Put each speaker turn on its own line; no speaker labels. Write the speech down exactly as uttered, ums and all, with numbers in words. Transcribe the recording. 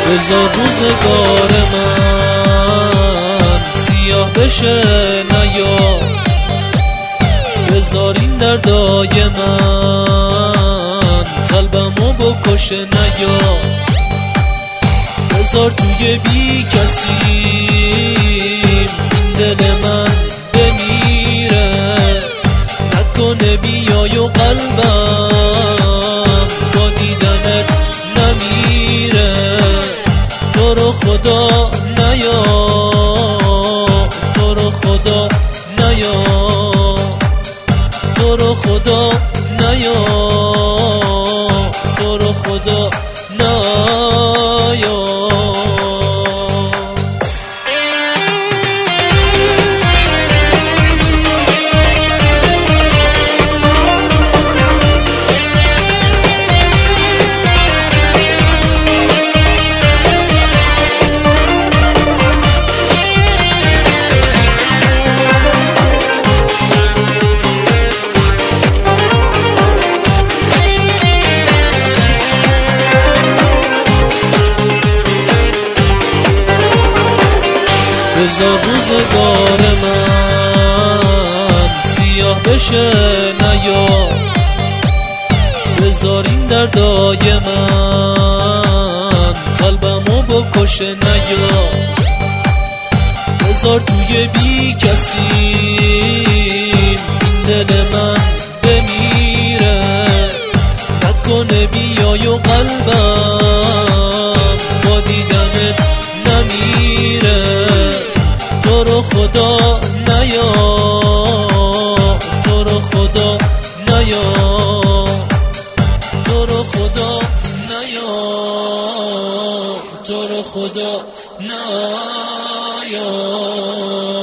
بذار روزگار من سیاه بشه نیا، بذار این دردای من قلبمو بکشه نیا، بذار توی بی کسیم این دل من بمیره، نکنه بیای و قلبم با دیدنت نمیره. تو رو خدا نیا، تو رو خدا نیا، تو رو خدا نیا، تو رو خدا نیا. بذار روزگار من سیاه بشه نیا، بذار این دردای من قلبمو بکشه نیا، بذار توی بی کسیم این دل من بمیره، نکنه بیای و قلبم با دیدنت نمیره. تو رو خدا نیا، تو رو خدا نیا، تو رو خدا نیا، تو رو خدا نیا.